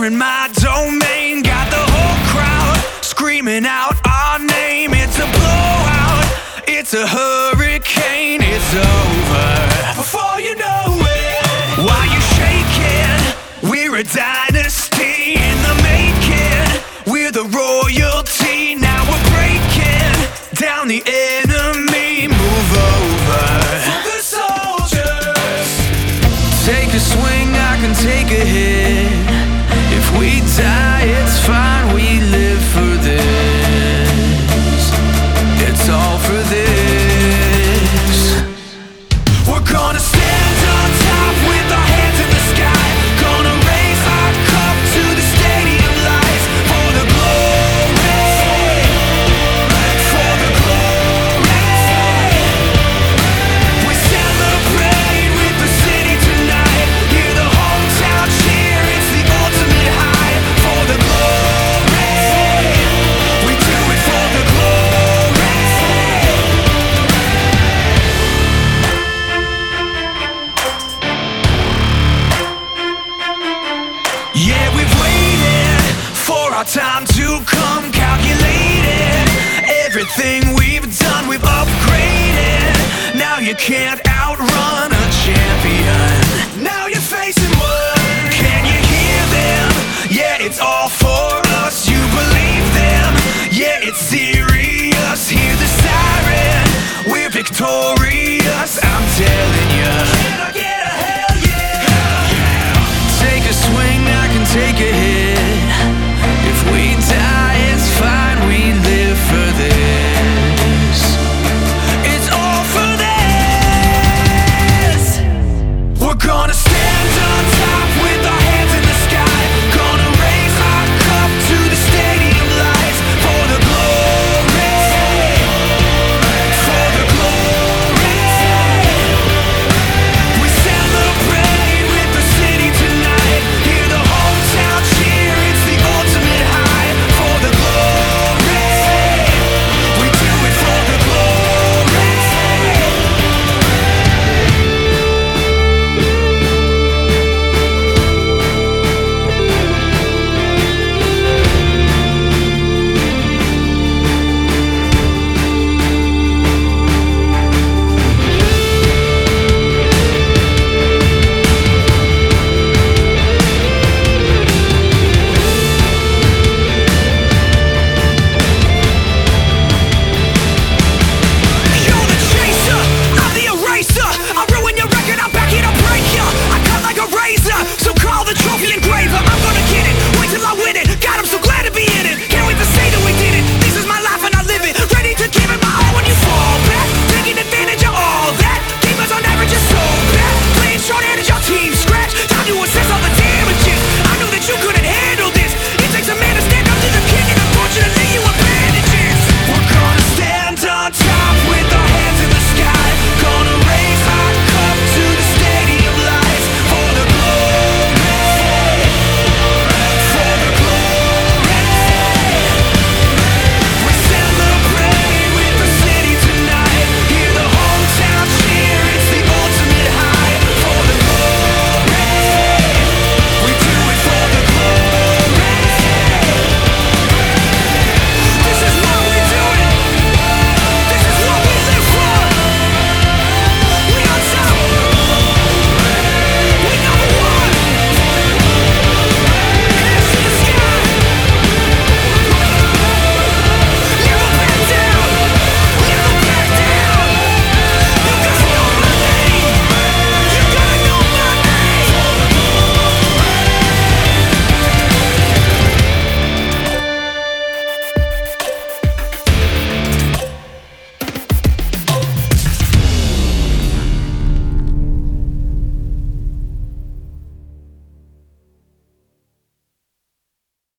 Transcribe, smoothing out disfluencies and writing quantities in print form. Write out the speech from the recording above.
in my domain. Got the whole crowd screaming out our name. It's a blowout, it's a hurricane. It's over before you know it. Why you shaking? We're a dynasty in the making. We're the royalty. Now we're breaking down the enemy. Move over for the soldiers. Take a swing, I can take a hit. If we die, it's fine. We live for this. It's all for this. We're gonna stand on top with our hands in the sky. Gonna raise our cup to the stadium lights. For the glory, for the glory. We celebrate with the city tonight. Hear the hometown cheer, it's the ultimate high. For the glory, we do it for the glory. Yeah, we've waited for our time to come. Calculated everything we've done, we've upgraded. Now you can't outrun a champion. Now you're facing one. Can you hear them? Yeah, it's all for us. You believe them? Yeah, it's serious. Hear the siren. We're victorious. I'm telling you. Can I get a hell yeah? Take a swing, I can take a hit. If we die, it's fine. We live for this. It's all for this. We're gonna stand on top with our hands in the sky. Gonna raise our cup to the stadium lights. For the glory, for the glory. We celebrate with the city tonight. Hear the hometown cheer, it's the ultimate high. For the glory, we do it for the glory. You're the chaser, I'm the eraser. I ruin your record, I back it, I break ya. I cut like a razor, so call the trophy engraver.